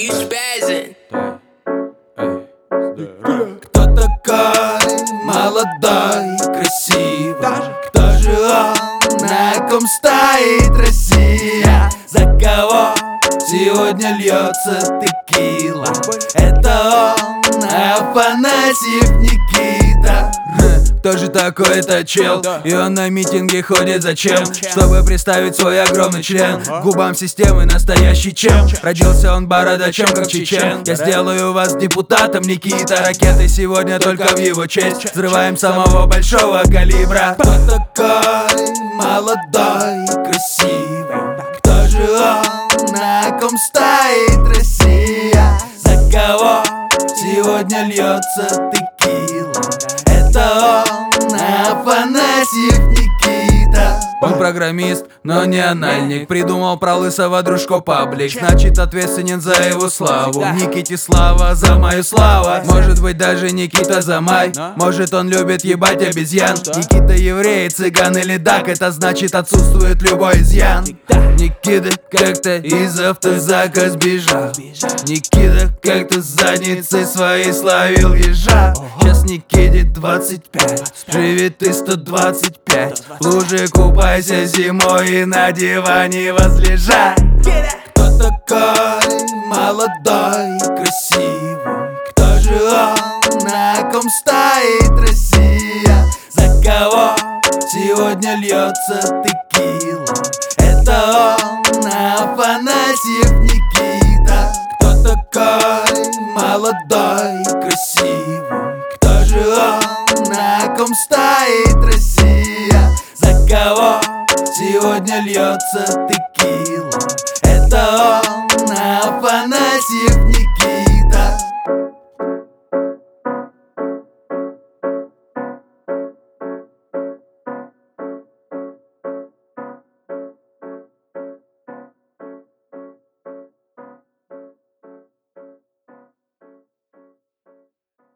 Безин. Кто такой молодой, красивый? Кто же он, на ком стоит Россия? За кого сегодня льется текила? Это он, Афанасьев Никита. Кто же такой этот чел? И он на митинге ходит зачем? Чтобы представить свой огромный член. К губам системы настоящий чем. Родился он бородачем, как чечен. Я сделаю вас депутатом, Никита. Ракеты сегодня только в его честь. Взрываем самого большого калибра. Кто такой молодой, красивый? Кто же он, на ком стоит Россия? За кого сегодня льется текила? Это он, Афанасьев Никита. Он программист, но не анальник. Придумал про лысого дружко паблик. Значит ответственен за его славу. Никите слава за мою славу. Может быть даже Никита за май. Может он любит ебать обезьян. Никита еврей, цыган или дак. Это значит отсутствует любой изъян. Никита как-то из автозака сбежал. Никита как-то с задницей своей словил ежа. Сейчас Никите 25, живет и 125. В луже купайся зимой и на диване возлежай. Кто такой молодой, красивый? Кто же он, на ком стоит Россия? За кого сегодня льется текила? Это он, Афанасьев Никита. Кто такой молодой, красивый? Кто же он, на ком стоит Россия? За кого сегодня льется текила? Это он, Афанасьев